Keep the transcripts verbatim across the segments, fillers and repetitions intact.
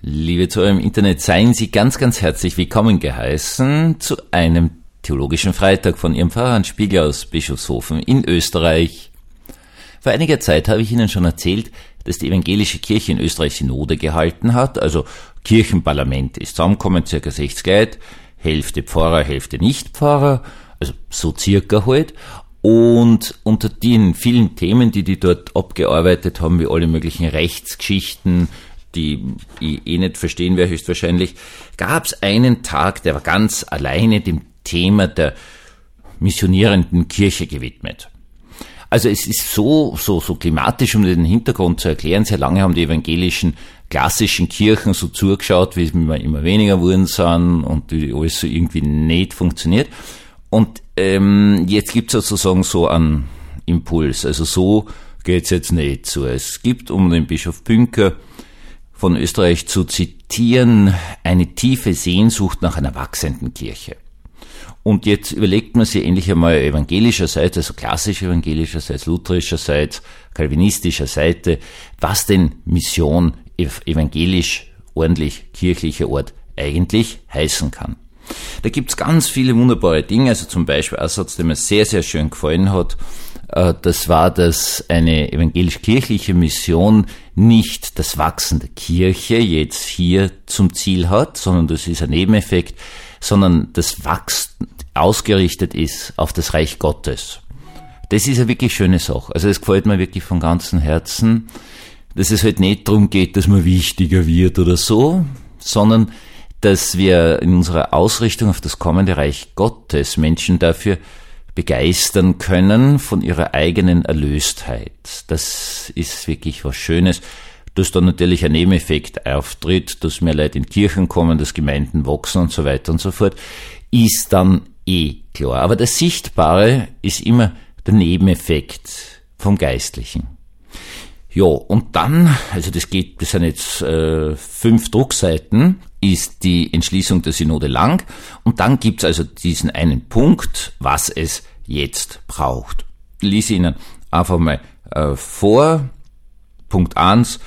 Liebe Zuhörer im Internet, seien Sie ganz, ganz herzlich willkommen geheißen zu einem Theologischen Freitag von Ihrem Pfarrer Hans Spiegel aus Bischofshofen in Österreich. Vor einiger Zeit habe ich Ihnen schon erzählt, dass die evangelische Kirche in Österreich Synode gehalten hat, also Kirchenparlament ist zusammengekommen, circa sechzig Leute, Hälfte Pfarrer, Hälfte Nicht-Pfarrer, also so circa halt. Und unter den vielen Themen, die die dort abgearbeitet haben, wie alle möglichen Rechtsgeschichten, die ich eh nicht verstehen werde höchstwahrscheinlich, gab es einen Tag, der war ganz alleine dem Thema der missionierenden Kirche gewidmet. Also es ist so, so, so klimatisch, um den Hintergrund zu erklären. Sehr lange haben die evangelischen klassischen Kirchen so zugeschaut, wie es immer, immer weniger wurden sind und wie alles so irgendwie nicht funktioniert. Und ähm, jetzt gibt es sozusagen so einen Impuls. Also so geht's jetzt nicht so. Es gibt, um den Bischof Pünker von Österreich zu zitieren, eine tiefe Sehnsucht nach einer wachsenden Kirche. Und jetzt überlegt man sich endlich einmal evangelischerseits, also klassisch evangelischerseits, lutherischerseits, kalvinistischer Seite, was denn Mission evangelisch, ordentlich, kirchlicher Ort eigentlich heißen kann. Da gibt's ganz viele wunderbare Dinge, also zum Beispiel ein Satz, der mir sehr, sehr schön gefallen hat, das war, dass eine evangelisch-kirchliche Mission nicht das Wachsen der Kirche jetzt hier zum Ziel hat, sondern das ist ein Nebeneffekt, sondern das Wachsen ausgerichtet ist auf das Reich Gottes. Das ist eine wirklich schöne Sache. Also es gefällt mir wirklich von ganzem Herzen, dass es halt nicht darum geht, dass man wichtiger wird oder so, sondern dass wir in unserer Ausrichtung auf das kommende Reich Gottes Menschen dafür begeistern können von ihrer eigenen Erlöstheit. Das ist wirklich was Schönes, dass dann natürlich ein Nebeneffekt auftritt, dass mehr Leute in Kirchen kommen, dass Gemeinden wachsen und so weiter und so fort, ist dann eh klar. Aber das Sichtbare ist immer der Nebeneffekt vom Geistlichen. Ja, und dann, also das geht, das sind jetzt äh, fünf Druckseiten, ist die Entschließung der Synode lang. Und dann gibt's also diesen einen Punkt, was es jetzt braucht. Ich lese Ihnen einfach mal äh, vor. Punkt eins.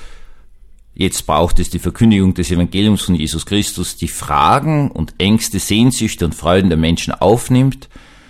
Jetzt braucht es die Verkündigung des Evangeliums von Jesus Christus, die Fragen und Ängste, Sehnsüchte und Freuden der Menschen aufnimmt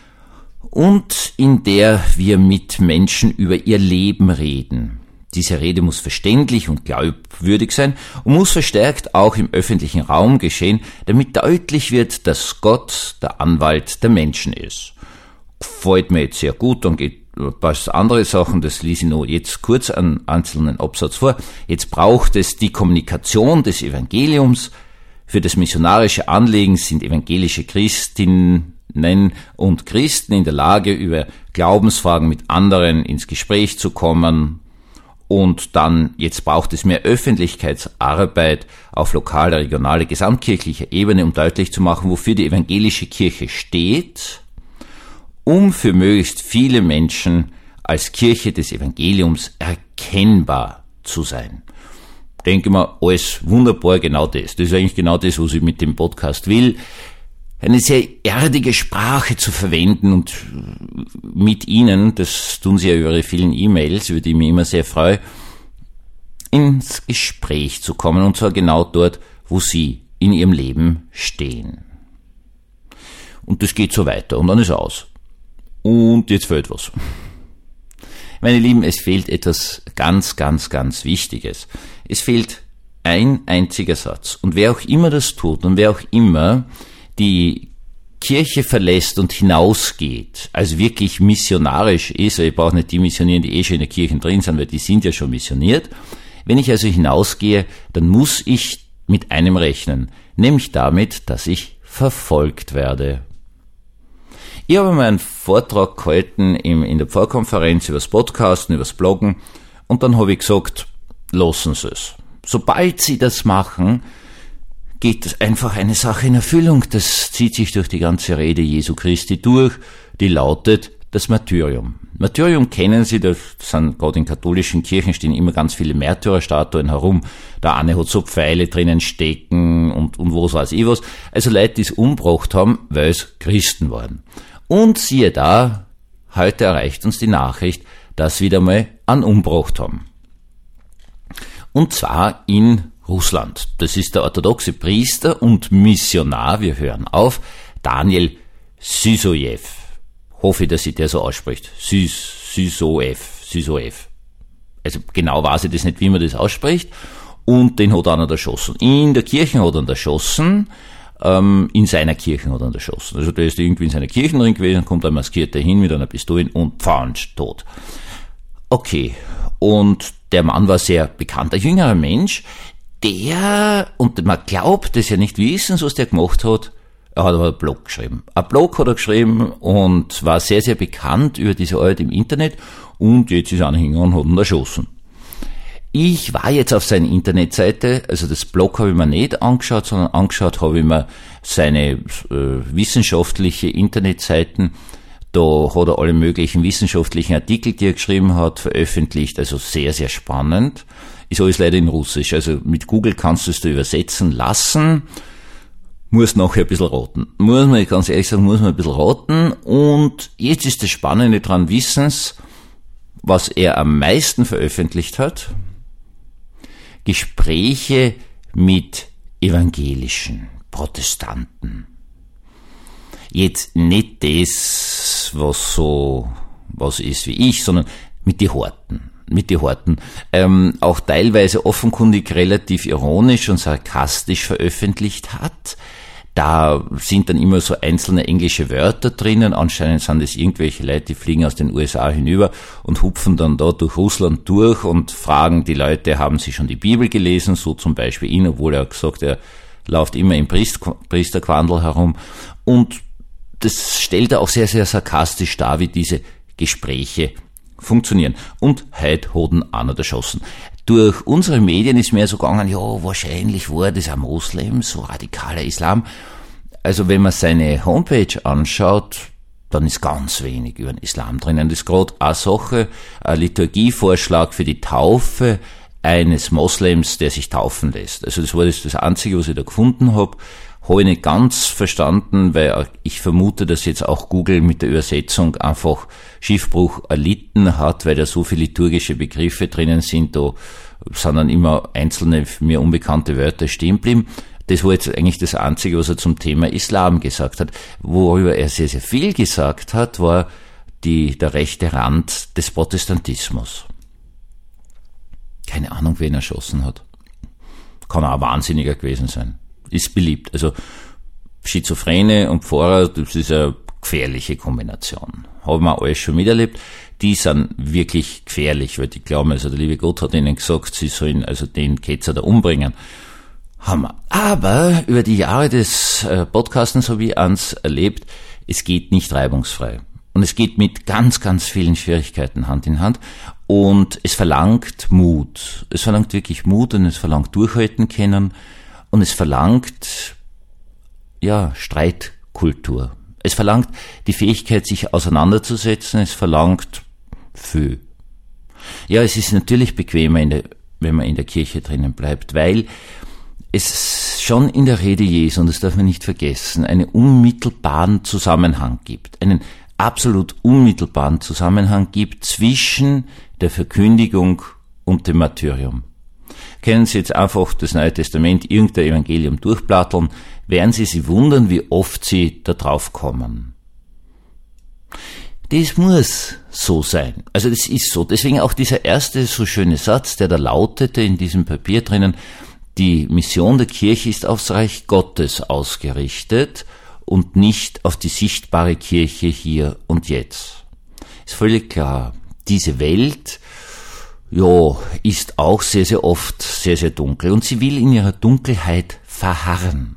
und in der wir mit Menschen über ihr Leben reden. Diese Rede muss verständlich und glaubwürdig sein und muss verstärkt auch im öffentlichen Raum geschehen, damit deutlich wird, dass Gott der Anwalt der Menschen ist. Gefällt mir jetzt sehr gut, dann geht ein paar andere Sachen, das lese ich noch jetzt kurz einen einzelnen Absatz vor. Jetzt braucht es die Kommunikation des Evangeliums. Für das missionarische Anliegen sind evangelische Christinnen und Christen in der Lage, über Glaubensfragen mit anderen ins Gespräch zu kommen. Und dann, jetzt braucht es mehr Öffentlichkeitsarbeit auf lokaler, regionaler, gesamtkirchlicher Ebene, um deutlich zu machen, wofür die evangelische Kirche steht, um für möglichst viele Menschen als Kirche des Evangeliums erkennbar zu sein. Denke mal, alles wunderbar, genau das. Das ist eigentlich genau das, was ich mit dem Podcast will. Eine sehr erdige Sprache zu verwenden und mit Ihnen, das tun Sie ja über Ihre vielen E-Mails, über die ich mich immer sehr freue, ins Gespräch zu kommen, und zwar genau dort, wo Sie in Ihrem Leben stehen. Und das geht so weiter und dann ist aus. Und jetzt fehlt was. Meine Lieben, es fehlt etwas ganz, ganz, ganz Wichtiges. Es fehlt ein einziger Satz. Und wer auch immer das tut und wer auch immer die Kirche verlässt und hinausgeht, also wirklich missionarisch ist, ich brauche nicht die missionieren, die eh schon in der Kirche drin sind, weil die sind ja schon missioniert. Wenn ich also hinausgehe, dann muss ich mit einem rechnen, nämlich damit, dass ich verfolgt werde. Ich habe mal einen Vortrag gehalten im, in der Pfarrkonferenz über das Podcasten, über das Bloggen, und dann habe ich gesagt, lassen Sie es. Sobald Sie das machen, geht einfach eine Sache in Erfüllung. Das zieht sich durch die ganze Rede Jesu Christi durch, die lautet das Martyrium. Martyrium kennen Sie, das sind gerade in katholischen Kirchen stehen immer ganz viele Märtyrerstatuen herum. Der eine hat so Pfeile drinnen stecken und, und was weiß ich was. Also Leute, die es umgebracht haben, weil es Christen waren. Und siehe da, heute erreicht uns die Nachricht, dass wieder mal einen umgebracht haben. Und zwar in Russland. Das ist der orthodoxe Priester und Missionar, wir hören auf, Daniel Sysoev. Hoffe, dass sich der so ausspricht. Sysoev, Sysoev. Also genau weiß ich das nicht, wie man das ausspricht. Und den hat einer erschossen. In der Kirche hat er erschossen, ähm, in seiner Kirche hat er erschossen. Also der ist irgendwie in seiner Kirche drin gewesen, kommt ein Maskierter hin mit einer Pistole und pfansch, tot. Okay, und der Mann war sehr bekannt, ein jüngerer Mensch, der, und man glaubt es ja nicht wissen, was der gemacht hat, er hat aber einen Blog geschrieben. Ein Blog hat er geschrieben und war sehr, sehr bekannt über diese Arbeit im Internet und jetzt ist einer hingegangen und hat ihn erschossen. Ich war jetzt auf seiner Internetseite, also das Blog habe ich mir nicht angeschaut, sondern angeschaut habe ich mir seine äh, wissenschaftliche Internetseiten. Da hat er alle möglichen wissenschaftlichen Artikel, die er geschrieben hat, veröffentlicht, also sehr, sehr spannend. Ist alles leider in Russisch, also mit Google kannst du es da übersetzen lassen. Muss nachher ein bisschen raten. Muss man, ganz ehrlich sagen, muss man ein bisschen raten. Und jetzt ist das Spannende dran, wissens, was er am meisten veröffentlicht hat. Gespräche mit evangelischen Protestanten. Jetzt nicht das, was so, was ist wie ich, sondern mit die Horten. Mit die Horten. Ähm, auch teilweise offenkundig relativ ironisch und sarkastisch veröffentlicht hat. Da sind dann immer so einzelne englische Wörter drinnen. Anscheinend sind es irgendwelche Leute, die fliegen aus den U S A hinüber und hupfen dann da durch Russland durch und fragen die Leute, haben sie schon die Bibel gelesen? So zum Beispiel ihn, obwohl er gesagt, er läuft immer im Priesterquandel herum. Und das stellt er auch sehr, sehr sarkastisch dar, wie diese Gespräche funktionieren. Und heute hat ihn einer erschossen. Durch unsere Medien ist mir so gegangen, ja, wahrscheinlich war das ein Moslem, so radikaler Islam. Also wenn man seine Homepage anschaut, dann ist ganz wenig über den Islam drinnen. Das ist gerade eine Sache, ein Liturgievorschlag für die Taufe eines Moslems, der sich taufen lässt. Also das war das, das Einzige, was ich da gefunden habe. Habe ich nicht ganz verstanden, weil ich vermute, dass jetzt auch Google mit der Übersetzung einfach Schiffbruch erlitten hat, weil da so viele liturgische Begriffe drinnen sind, da sind dann immer einzelne mir unbekannte Wörter stehen geblieben. Das war jetzt eigentlich das Einzige, was er zum Thema Islam gesagt hat. Worüber er sehr, sehr viel gesagt hat, war die, der rechte Rand des Protestantismus. Keine Ahnung, wen er erschossen hat. Kann auch ein Wahnsinniger gewesen sein. Ist beliebt. Also Schizophrene und Pfarrer, das ist eine gefährliche Kombination. Haben wir alles schon miterlebt. Die sind wirklich gefährlich, weil die glauben, also der liebe Gott hat ihnen gesagt, sie sollen also den Ketzer da umbringen. Haben wir. Aber über die Jahre des Podcastens habe ich eins erlebt, es geht nicht reibungsfrei. Und es geht mit ganz, ganz vielen Schwierigkeiten Hand in Hand. Und es verlangt Mut. Es verlangt wirklich Mut und es verlangt Durchhalten können. Und es verlangt, ja, Streitkultur. Es verlangt die Fähigkeit, sich auseinanderzusetzen. Es verlangt viel. Ja, es ist natürlich bequemer, in der, wenn man in der Kirche drinnen bleibt, weil es schon in der Rede Jesu, und das darf man nicht vergessen, einen unmittelbaren Zusammenhang gibt. Einen absolut unmittelbaren Zusammenhang gibt zwischen der Verkündigung und dem Martyrium. Können Sie jetzt einfach das Neue Testament, irgendein Evangelium durchplatteln, werden Sie sich wundern, wie oft Sie da drauf kommen. Das muss so sein. Also das ist so. Deswegen auch dieser erste so schöne Satz, der da lautete in diesem Papier drinnen, die Mission der Kirche ist aufs Reich Gottes ausgerichtet und nicht auf die sichtbare Kirche hier und jetzt. Ist völlig klar. Diese Welt, ja, ist auch sehr, sehr oft sehr, sehr dunkel und sie will in ihrer Dunkelheit verharren.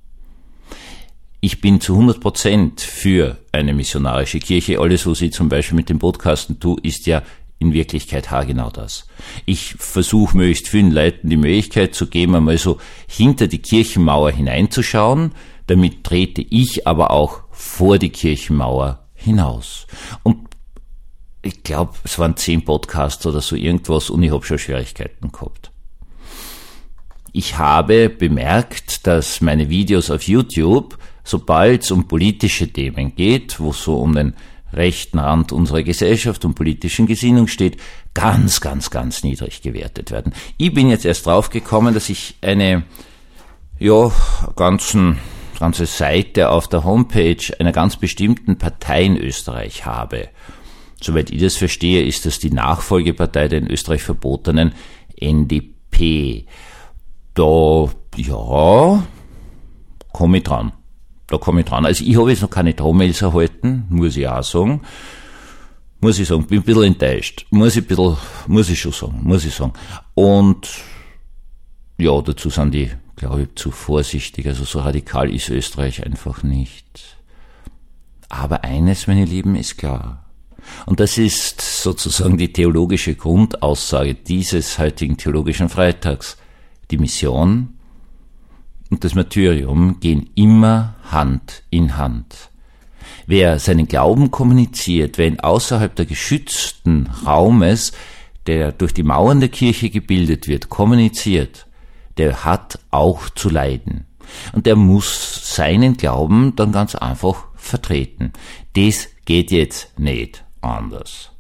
Ich bin zu hundert Prozent für eine missionarische Kirche. Alles, was ich zum Beispiel mit dem Podcasten tue, ist ja in Wirklichkeit haargenau das. Ich versuche möglichst vielen Leuten die Möglichkeit zu geben, einmal so hinter die Kirchenmauer hineinzuschauen. Damit trete ich aber auch vor die Kirchenmauer hinaus. Und ich glaube, es waren zehn Podcasts oder so irgendwas und ich habe schon Schwierigkeiten gehabt. Ich habe bemerkt, dass meine Videos auf YouTube, sobald es um politische Themen geht, wo es so um den rechten Rand unserer Gesellschaft und politischen Gesinnung steht, ganz, ganz, ganz niedrig gewertet werden. Ich bin jetzt erst drauf gekommen, dass ich eine, ja, ganzen, ganze Seite auf der Homepage einer ganz bestimmten Partei in Österreich habe. Soweit ich das verstehe, ist das die Nachfolgepartei der in Österreich verbotenen N D P. Da, ja, komme ich dran. Da komme ich dran. Also ich habe jetzt noch keine Drohmails erhalten, muss ich auch sagen. Muss ich sagen, bin ein bisschen enttäuscht. Muss ich ein bisschen, muss ich schon sagen, muss ich sagen. Und ja, dazu sind die, glaube ich, zu vorsichtig. Also so radikal ist Österreich einfach nicht. Aber eines, meine Lieben, ist klar. Und das ist sozusagen die theologische Grundaussage dieses heutigen theologischen Freitags. Die Mission und das Martyrium gehen immer Hand in Hand. Wer seinen Glauben kommuniziert, wer ihn außerhalb der geschützten Raumes, der durch die Mauern der Kirche gebildet wird, kommuniziert, der hat auch zu leiden. Und der muss seinen Glauben dann ganz einfach vertreten. Das geht jetzt nicht anders.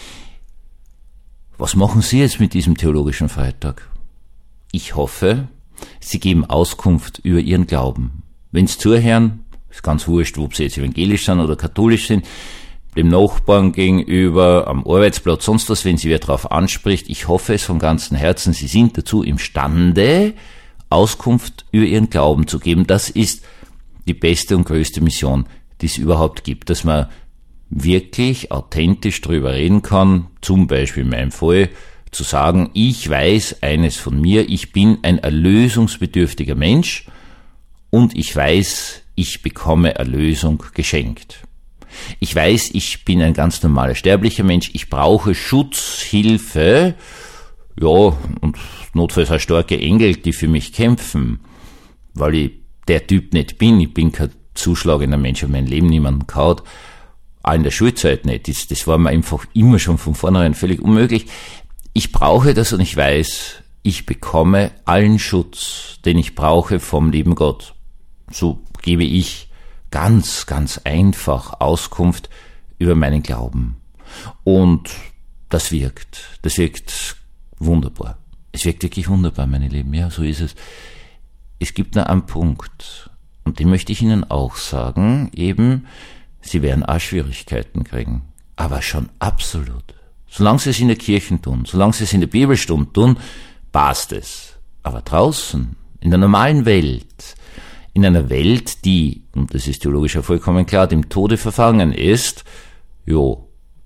Was machen Sie jetzt mit diesem theologischen Freitag? Ich hoffe, Sie geben Auskunft über Ihren Glauben. Wenn Sie zuhören, ist ganz wurscht, ob Sie jetzt evangelisch sind oder katholisch sind, dem Nachbarn gegenüber, am Arbeitsplatz, sonst was, wenn Sie wer darauf anspricht, ich hoffe es von ganzem Herzen, Sie sind dazu imstande, Auskunft über Ihren Glauben zu geben. Das ist die beste und größte Mission, die es überhaupt gibt, dass man wirklich authentisch darüber reden kann, zum Beispiel in meinem Fall, zu sagen, ich weiß eines von mir, ich bin ein erlösungsbedürftiger Mensch und ich weiß, ich bekomme Erlösung geschenkt. Ich weiß, ich bin ein ganz normaler sterblicher Mensch, ich brauche Schutz, Hilfe, ja, und notfalls auch starke Engel, die für mich kämpfen, weil ich der Typ nicht bin, ich bin kein zuschlagender Mensch, und mein Leben niemanden kaut, auch in der Schulzeit nicht, das, das war mir einfach immer schon von vornherein völlig unmöglich. Ich brauche das und ich weiß, ich bekomme allen Schutz, den ich brauche vom lieben Gott. So gebe ich ganz, ganz einfach Auskunft über meinen Glauben. Und das wirkt. Das wirkt wunderbar. Es wirkt wirklich wunderbar, meine Lieben. Ja, so ist es. Es gibt nur einen Punkt. Und den möchte ich Ihnen auch sagen. Eben, Sie werden auch Schwierigkeiten kriegen. Aber schon absolut. Solange Sie es in der Kirche tun, solange Sie es in der Bibelstunde tun, passt es. Aber draußen, in der normalen Welt, in einer Welt, die, und das ist theologisch ja vollkommen klar, dem Tode verfangen ist, jo,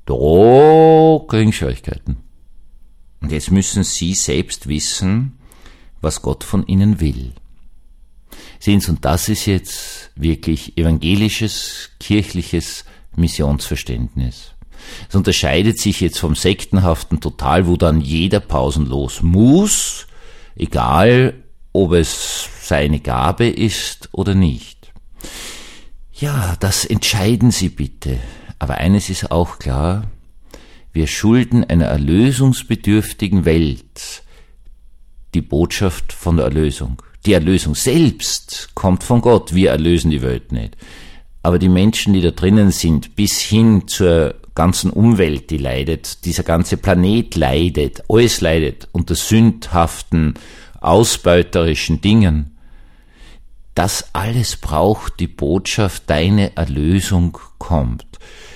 da kriegen Schwierigkeiten. Und jetzt müssen Sie selbst wissen, was Gott von Ihnen will. Sehen Sie, und das ist jetzt wirklich evangelisches, kirchliches Missionsverständnis. Es unterscheidet sich jetzt vom sektenhaften Total, wo dann jeder pausenlos muss, egal ob es seine Gabe ist oder nicht. Ja, das entscheiden Sie bitte. Aber eines ist auch klar, wir schulden einer erlösungsbedürftigen Welt die Botschaft von der Erlösung. Die Erlösung selbst kommt von Gott, wir erlösen die Welt nicht. Aber die Menschen, die da drinnen sind, bis hin zur ganzen Umwelt, die leidet, dieser ganze Planet leidet, alles leidet unter sündhaften, ausbeuterischen Dingen. Das alles braucht die Botschaft, deine Erlösung kommt.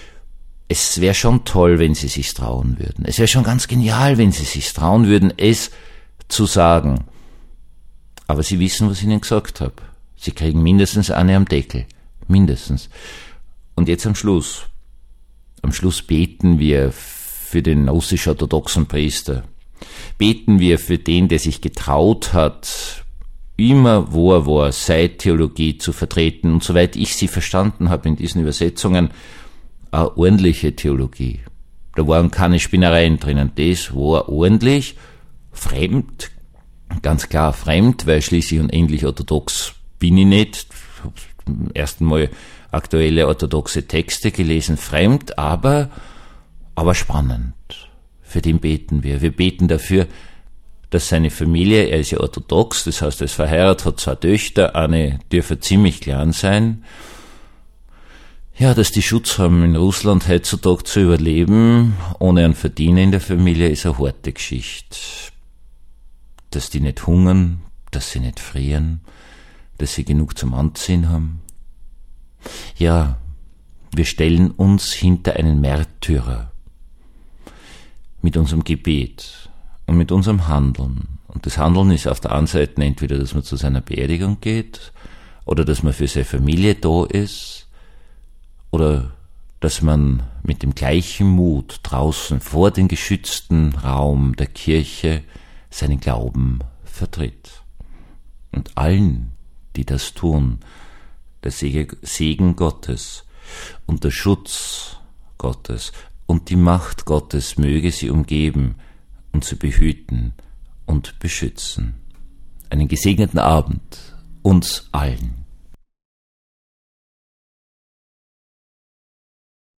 Es wäre schon toll, wenn sie sich trauen würden. Es wäre schon ganz genial, wenn sie sich trauen würden, es zu sagen. Aber sie wissen, was ich ihnen gesagt habe. Sie kriegen mindestens eine am Deckel. Mindestens. Und jetzt am Schluss. Am Schluss beten wir für den russisch-orthodoxen Priester. Beten wir für den, der sich getraut hat, immer wo er war, Seittheologie zu vertreten. Und soweit ich sie verstanden habe in diesen Übersetzungen, eine ordentliche Theologie. Da waren keine Spinnereien drinnen. Das war ordentlich, fremd, ganz klar fremd, weil schließlich und endlich orthodox bin ich nicht. Ich habe zum ersten Mal aktuelle orthodoxe Texte gelesen, fremd, aber, aber spannend. Für den beten wir. Wir beten dafür, dass seine Familie, er ist ja orthodox, das heißt, er ist verheiratet, hat zwei Töchter, eine dürfe ziemlich klein sein. Ja, dass die Schutz haben in Russland heutzutage zu überleben, ohne einen Verdiener in der Familie, ist eine harte Geschichte. Dass die nicht hungern, dass sie nicht frieren, dass sie genug zum Anziehen haben. Ja, wir stellen uns hinter einen Märtyrer mit unserem Gebet und mit unserem Handeln. Und das Handeln ist auf der einen Seite entweder, dass man zu seiner Beerdigung geht oder dass man für seine Familie da ist oder dass man mit dem gleichen Mut draußen vor den geschützten Raum der Kirche seinen Glauben vertritt. Und allen, die das tun, der Segen Gottes und der Schutz Gottes und die Macht Gottes möge sie umgeben und sie behüten und beschützen. Einen gesegneten Abend uns allen.